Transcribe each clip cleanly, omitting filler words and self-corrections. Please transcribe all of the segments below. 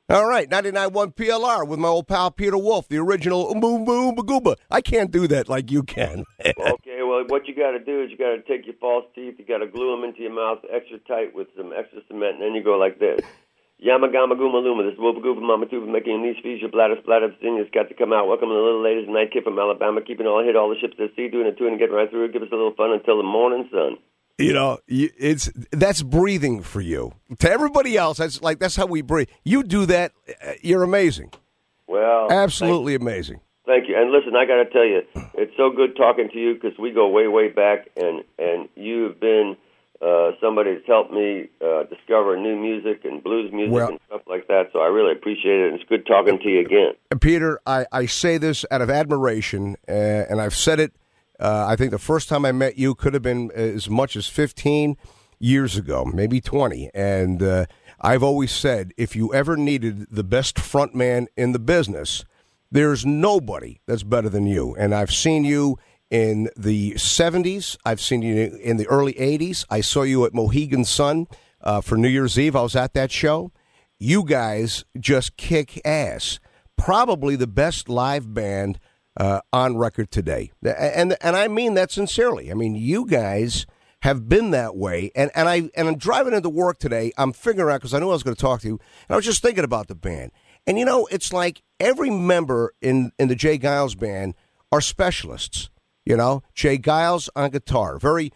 All right, 99.1 PLR with my old pal Peter Wolf, the original boom boom bagooba. I can't do that like you can. Okay, well, what you got to do is you got to take your false teeth, you got to glue them into your mouth extra tight with some extra cement, and then you go like this. Yamagama Guma Luma, this is Wolf Bagooba Mama Tuba making these fees, your bladder splatter, Virginia's got to come out. Welcome to the little ladies, night kid from Alabama, keeping all hit all the ships at sea, doing a tune and getting right through it. Give us a little fun until the morning sun. You know, that's breathing for you. To everybody else, that's how we breathe. You do that, you're amazing. Well, absolutely amazing. Thank you. And listen, I got to tell you, it's so good talking to you because we go way, way back, and you've been somebody that's helped me discover new music and blues music and stuff like that. So I really appreciate it, and it's good talking to you again. Peter, I say this out of admiration, and I've said it. I think the first time I met you could have been as much as 15 years ago, maybe 20. And I've always said, if you ever needed the best front man in the business, there's nobody that's better than you. And I've seen you in the 70s. I've seen you in the early 80s. I saw you at Mohegan Sun for New Year's Eve. I was at that show. You guys just kick ass. Probably the best live band on record today, and I mean that sincerely. I mean, you guys have been that way, and I'm driving into work today. I'm figuring out because I knew I was going to talk to you, and I was just thinking about the band. And you know, it's like every member in the Jay Giles band are specialists. You know, Jay Giles on guitar, very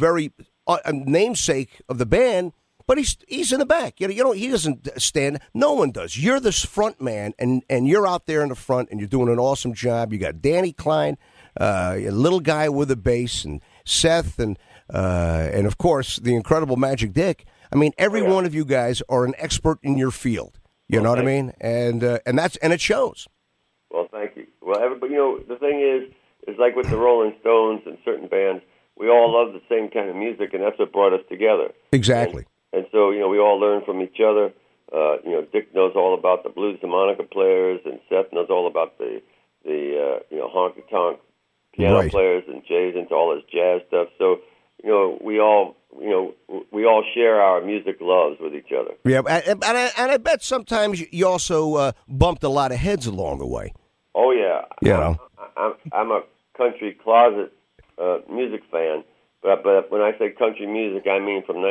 namesake of the band. But he's in the back. You know, he doesn't stand. No one does. You're the front man, and you're out there in the front, and you're doing an awesome job. You got Danny Klein, a little guy with a bass, and Seth, and of course the incredible Magic Dick. I mean, every one of you guys are an expert in your field. You know what I mean? And it shows. Well, thank you. Well, everybody, you know, the thing is like with the Rolling Stones and certain bands, we all love the same kind of music, and that's what brought us together. Exactly. And so, you know, we all learn from each other. You know, Dick knows all about the blues harmonica players, and Seth knows all about the honky-tonk piano players, and Jay's into all his jazz stuff. So, you know, we all share our music loves with each other. Yeah, and I bet sometimes you also bumped a lot of heads along the way. Oh, yeah. You know. I'm a country closet music fan, but when I say country music, I mean from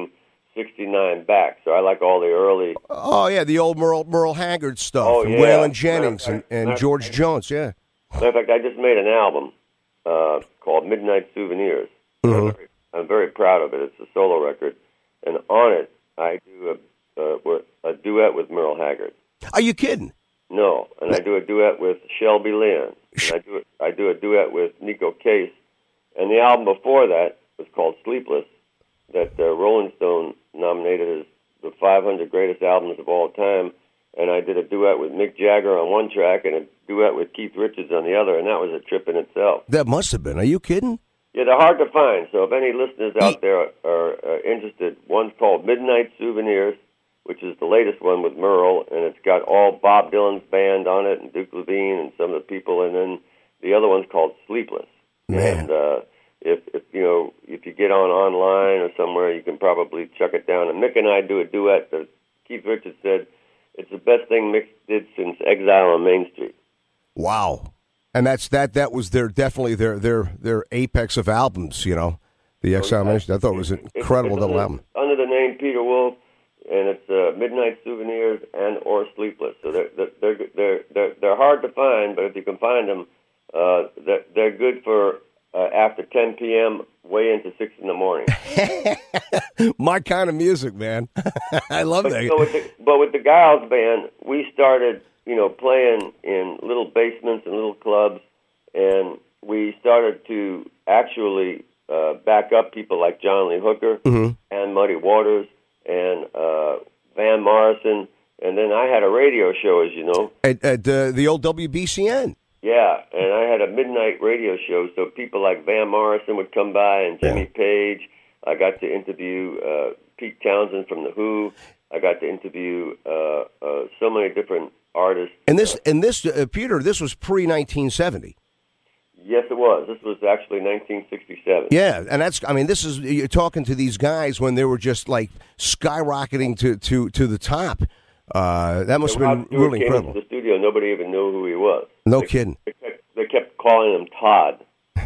1969 back, so I like all the early... Oh, yeah, the old Merle Haggard stuff, and Waylon Jennings and George Jones, yeah. Matter of fact, I just made an album called Midnight Souvenirs. Mm-hmm. I'm very proud of it. It's a solo record, and on it, I do a duet with Merle Haggard. Are you kidding? No, and I do a duet with Shelby Lynn, and I do a duet with Nico Case, and the album before that was called Sleepless, that Rolling Stone nominated as the 500 greatest albums of all time, and I did a duet with Mick Jagger on one track and a duet with Keith Richards on the other, and that was a trip in itself. That must have been. Are you kidding? Yeah, they're hard to find, so if any listeners out there are interested, one's called Midnight Souvenirs, which is the latest one with Merle, and it's got all Bob Dylan's band on it, and Duke Levine and some of the people, and then the other one's called Sleepless. Man. And if you get online or somewhere, you can probably chuck it down. And Mick and I do a duet that Keith Richards said it's the best thing Mick did since Exile on Main Street. Wow. And that was definitely their apex of albums, you know, the Exile on Main Street. I thought it was an incredible double album. Under the name Peter Wolf, and it's Midnight Souvenirs and or Sleepless. So they're hard to find, but if you can find them, they're good for after 10 p.m. way into 6 in the morning. My kind of music, man. I love that. But with the Giles band, we started, you know, playing in little basements and little clubs, and we started to actually back up people like John Lee Hooker and Muddy Waters and Van Morrison, and then I had a radio show, as you know. At the old WBCN. Yeah, and I had a midnight radio show, so people like Van Morrison would come by and Jimmy Page. I got to interview Pete Townsend from The Who. I got to interview so many different artists. And this, Peter, this was pre-1970. Yes, it was. This was actually 1967. Yeah, and you're talking to these guys when they were just like skyrocketing to the top. That must have been really incredible. Into the studio, nobody even knew who he was. No kidding. They kept calling him Todd.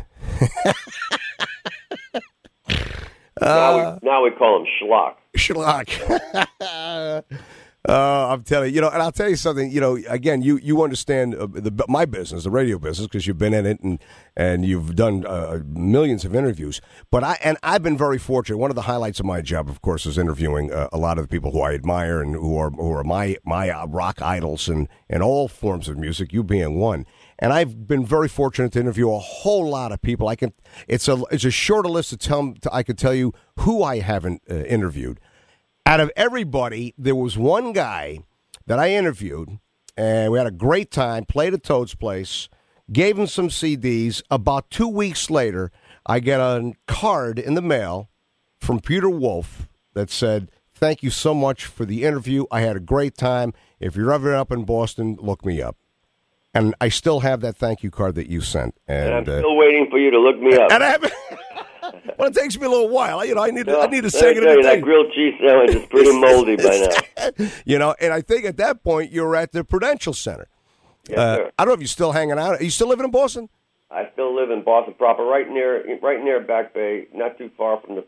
Now we call him Schlock. Schlock. I'm telling you, and I'll tell you something. Again, you understand my business, the radio business, because you've been in it and you've done millions of interviews. But I've been very fortunate. One of the highlights of my job, of course, is interviewing a lot of the people who I admire and who are my rock idols in all forms of music. You being one. And I've been very fortunate to interview a whole lot of people. It's a shorter list I could tell you who I haven't interviewed. Out of everybody, there was one guy that I interviewed, and we had a great time, played at Toad's Place, gave him some CDs. About 2 weeks later, I get a card in the mail from Peter Wolf that said, "Thank you so much for the interview. I had a great time. If you're ever up in Boston, look me up." And I still have that thank you card that you sent. And I'm still waiting for you to look me up. Well, it takes me a little while. I need a second. That grilled cheese sandwich is pretty moldy by now. And I think at that point you were at the Prudential Center. Yes, sir. I don't know if you're still hanging out. Are you still living in Boston? I still live in Boston proper, right near Back Bay, not too far from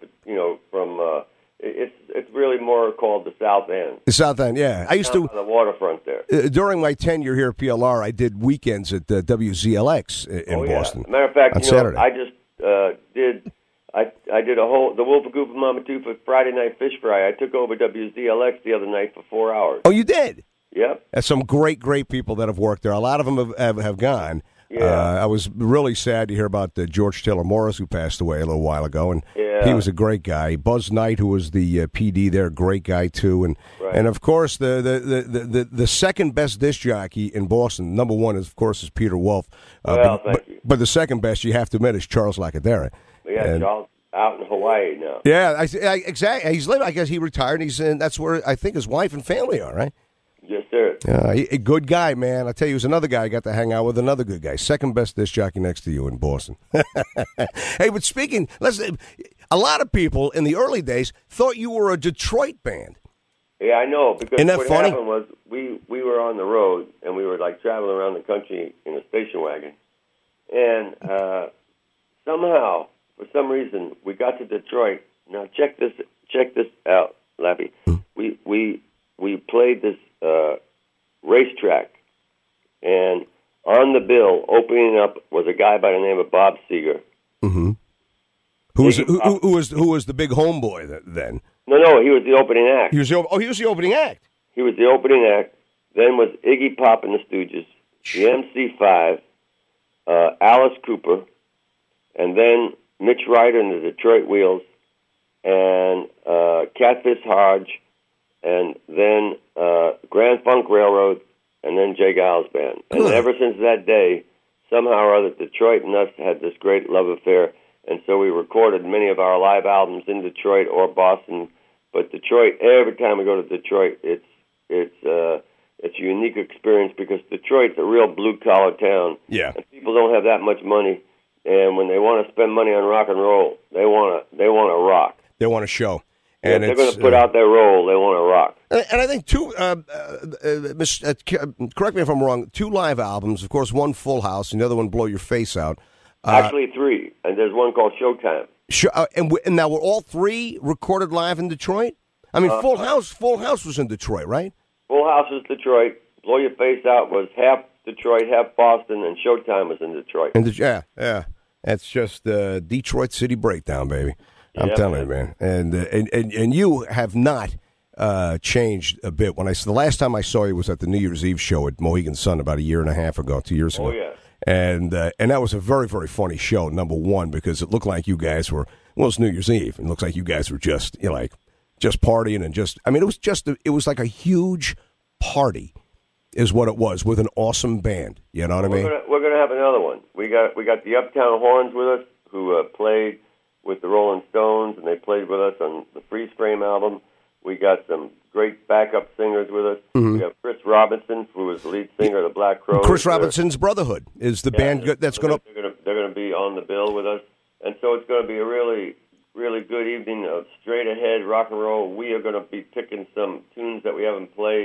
it's really more called the South End. The South End, yeah. I used to on the waterfront there. During my tenure here at PLR, I did weekends at WZLX in Boston. Matter of fact, on Saturday. I just did. I did the Wolf of Goopa Mama 2 for Friday Night Fish Fry. I took over WZLX the other night for 4 hours. Oh, you did? Yep. There's some great people that have worked there. A lot of them have gone. Yeah. I was really sad to hear about George Taylor Morris, who passed away a little while ago, and he was a great guy. Buzz Knight, who was the PD there, great guy too, and of course the second best disc jockey in Boston, number one is Peter Wolf. Thank you. But the second best, you have to admit, is Charles Lacadera. Yeah, Charles out in Hawaii now. Yeah, exactly. He's living. I guess he retired. And that's where I think his wife and family are, right? Yes, sir. A good guy, man. I tell you, he was another guy I got to hang out with, another good guy. Second best disc jockey next to you in Boston. Hey, but speaking, a lot of people in the early days thought you were a Detroit band. Yeah, I know. Because Isn't that what funny? happened was we were on the road, and we were traveling around the country in a station wagon. And somehow, for some reason, we got to Detroit. Now, check this out, Lappy. We played this racetrack, and on the bill, opening up, was a guy by the name of Bob Seger. Mm-hmm. Who was the big homeboy then? No, he was the opening act. He was the opening act. He was the opening act. Then was Iggy Pop and the Stooges, the MC5, Alice Cooper, and then Mitch Ryder and the Detroit Wheels, and Catfish Hodge, and then Grand Funk Railroad, and then Jay Giles Band. And ever since that day, somehow or other, Detroit and us had this great love affair, and so we recorded many of our live albums in Detroit or Boston. But Detroit, every time we go to Detroit, it's a unique experience because Detroit's a real blue-collar town. Yeah. And people don't have that much money, and when they want to spend money on rock and roll, they want to rock. They want to show. And they're going to put out their roll. They want to rock. And I think correct me if I'm wrong, 2 live albums, of course, one Full House, and the other one Blow Your Face Out. Actually 3, and there's one called Showtime. And now were all 3 recorded live in Detroit? I mean, Full House was in Detroit, right? Full House was Detroit. Blow Your Face Out was half Detroit, half Boston, and Showtime was in Detroit. Yeah. That's just Detroit City Breakdown, baby. I'm telling you, man. And you have not changed a bit. The last time I saw you was at the New Year's Eve show at Mohegan Sun about 2 years ago. Oh, yeah. And that was a very, very funny show, number one, because it looked like you guys were, it's New Year's Eve, and it looks like you guys were just, just partying and it was like a huge party is what it was, with an awesome band. You know what I mean? We're going to have another one. We got the Uptown Horns with us, who played with the Rolling Stones, and they played with us on the Freeze Frame album. We got some great backup singers with us. Mm-hmm. We have Chris Robinson, who was the lead singer of the Black Crowes. Chris Robinson's Brotherhood is the band that's going to... They're going to be on the bill with us. And so it's going to be a really, really good evening of straight-ahead rock and roll. We are going to be picking some tunes that we haven't played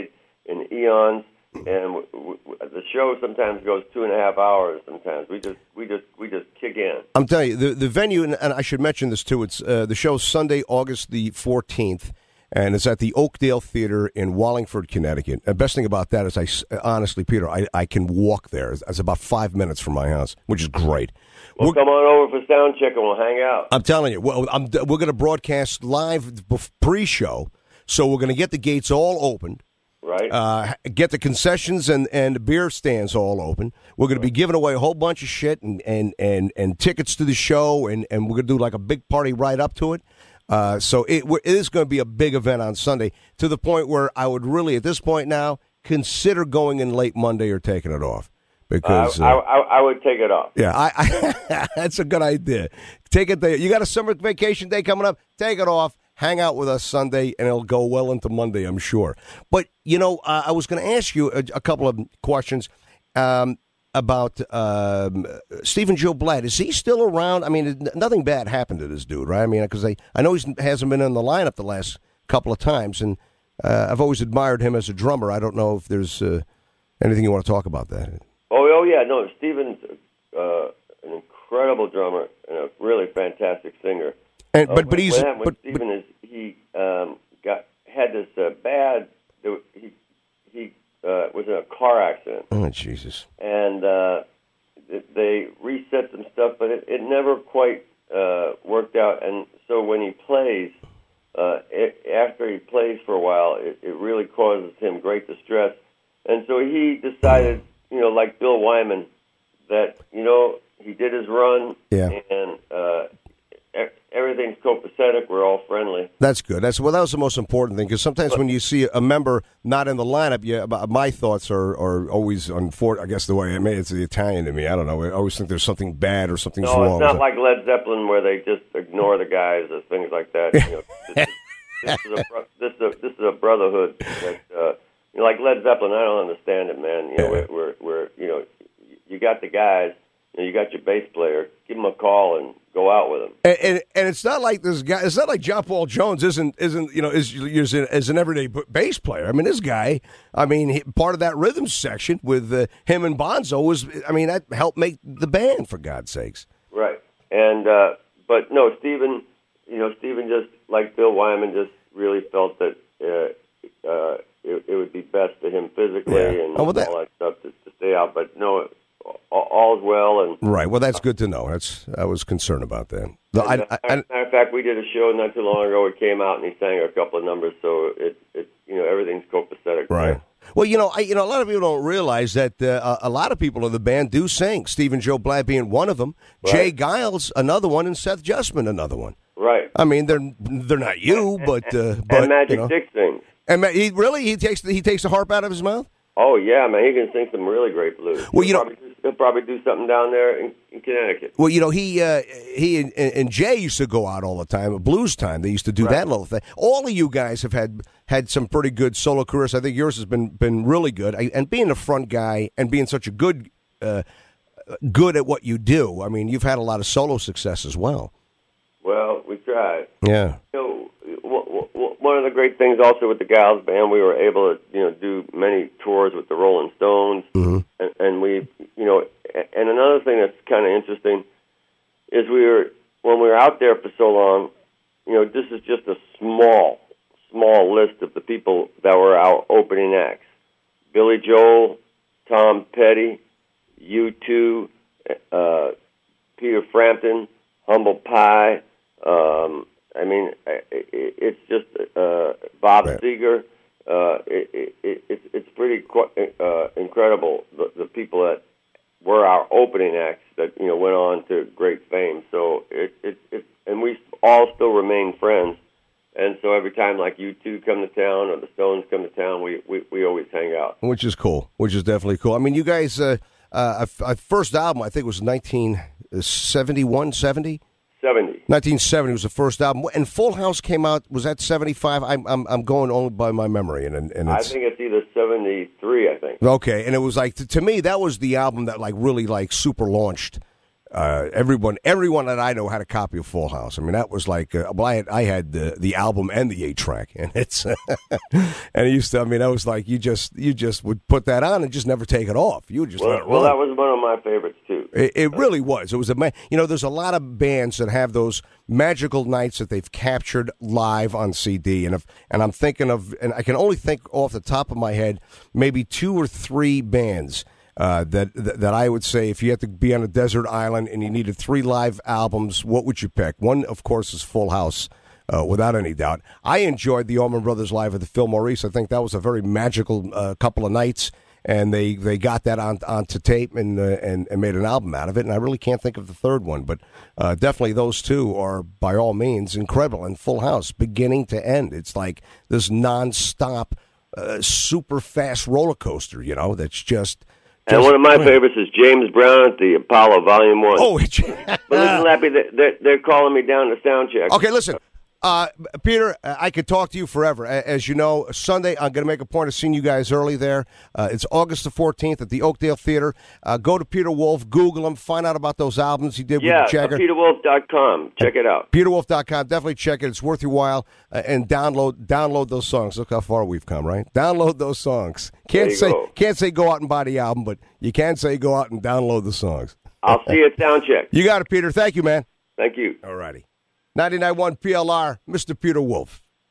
in eons. And the show sometimes goes 2.5 hours. Sometimes we just kick in. I'm telling you, the venue, and I should mention this too. It's the show's Sunday, August the 14th, and it's at the Oakdale Theater in Wallingford, Connecticut. The best thing about that is, honestly, Peter, I can walk there. It's about 5 minutes from my house, which is great. Well, come on over for sound check and we'll hang out. I'm telling you, we're going to broadcast live pre-show, so we're going to get the gates all opened. Right. Get the concessions and the beer stands all open. We're going to be giving away a whole bunch of shit and tickets to the show, and we're going to do like a big party right up to it. So it is going to be a big event on Sunday, to the point where I would really, at this point now, consider going in late Monday or taking it off. Because I would take it off. Yeah, that's a good idea. Take it there. You got a summer vacation day coming up, take it off. Hang out with us Sunday, and it'll go well into Monday, I'm sure. But, I was going to ask you a couple of questions about Stephen Joe Blatt. Is he still around? I mean, nothing bad happened to this dude, right? I mean, because I know he hasn't been in the lineup the last couple of times, and I've always admired him as a drummer. I don't know if there's anything you want to talk about that. Oh yeah. No, Stephen's an incredible drummer and a really fantastic singer. And, what happened with Stephen is he had this bad. He was in a car accident. Oh Jesus! And they reset some stuff, but it never quite worked out. And so when he plays, after he plays for a while, it really causes him great distress. And so he decided, like Bill Wyman, that he did his run, and everything's copacetic. We're all friendly. That's good. That was the most important thing, because sometimes when you see a member not in the lineup, my thoughts are always on Fort. I guess the way it's the Italian to me. I don't know. I always think there's something bad or something's wrong. No, it's not like Led Zeppelin where they just ignore the guys or things like that. This is a brotherhood that, like Led Zeppelin. I don't understand it, man. We're you got the guys. You got your bass player. Give him a call and go out with him. And it's not like this guy. It's not like John Paul Jones is an everyday bass player. I mean, this guy. I mean, part of that rhythm section with him and Bonzo was. I mean, that helped make the band, for God's sakes. Right. And but no, Stephen. Stephen, just like Bill Wyman, just really felt that it would be best to him physically and all that stuff to stay out. But no. All's well, and right. Well, that's good to know. I was concerned about that. Matter of fact, we did a show not too long ago. It came out, and he sang a couple of numbers, so it everything's copacetic. Right. Well, a lot of people don't realize that a lot of people in the band do sing. Stephen Joe Blatt being one of them, right. Jay Giles another one, and Seth Justman another one. Right. I mean, they're not you, but and Magic Dick sings. And he takes the harp out of his mouth. Oh yeah, man, he can sing some really great blues. Well, he'll probably do something down there in Connecticut. Well, he and Jay used to go out all the time. Blues time, they used to do that little thing. All of you guys have had some pretty good solo careers. I think yours has been really good. And being a front guy and being such a good at what you do, I mean, you've had a lot of solo success as well. Well, we tried. Yeah. One of the great things also with the Giles Band, we were able to do many tours with the Rolling Stones, and we and another thing that's kind of interesting is when we were out there for so long, this is just a small list of the people that were our opening acts: Billy Joel, Tom Petty, U2, Peter Frampton, Humble Pie. I mean, it's just Bob Seger. It's pretty incredible the people that were our opening acts that went on to great fame. So and we all still remain friends. And so every time like U2 come to town or the Stones come to town, we always hang out. Which is cool. Which is definitely cool. I mean, you guys, first album I think was 1971, 70. 1970 was the first album, and Full House came out. Was that 75? I'm going only by my memory, and I think it's either 73. I think. Okay, and it was like to me that was the album that like really like super launched everyone that I know had a copy of Full House. I mean, that was like, I had the album and the 8-track, and it's and it used to. I mean, that was like you just would put that on and just never take it off. You would just let it run. Well, that was one of my favorites too. It really was. It was there's a lot of bands that have those magical nights that they've captured live on CD, and I'm thinking of, and I can only think off the top of my head, maybe 2 or 3 bands. That I would say, if you had to be on a desert island and you needed 3 live albums, what would you pick? One, of course, is Full House, without any doubt. I enjoyed the Allman Brothers live at the Phil Maurice. I think that was a very magical couple of nights, and they got that onto tape and made an album out of it. And I really can't think of the third one, but definitely those 2 are by all means incredible. And Full House, beginning to end, it's like this nonstop, super fast roller coaster. That's just. And one of my favorites is James Brown at the Apollo Volume 1. Oh, but listen, Lappy, they're calling me down to sound check. Okay, listen. Peter, I could talk to you forever. As you know, Sunday, I'm going to make a point of seeing you guys early there. It's August the 14th at the Oakdale Theater. Go to Peter Wolf, Google him, find out about those albums he did with Jagger. PeterWolf.com. Check it out. PeterWolf.com. Definitely check it. It's worth your while. And download those songs. Look how far we've come, right? Download those songs. Can't say go out and buy the album, but you can say go out and download the songs. I'll see you at Soundcheck. You got it, Peter. Thank you, man. Thank you. All righty. 99.1 PLR, Mr. Peter Wolf.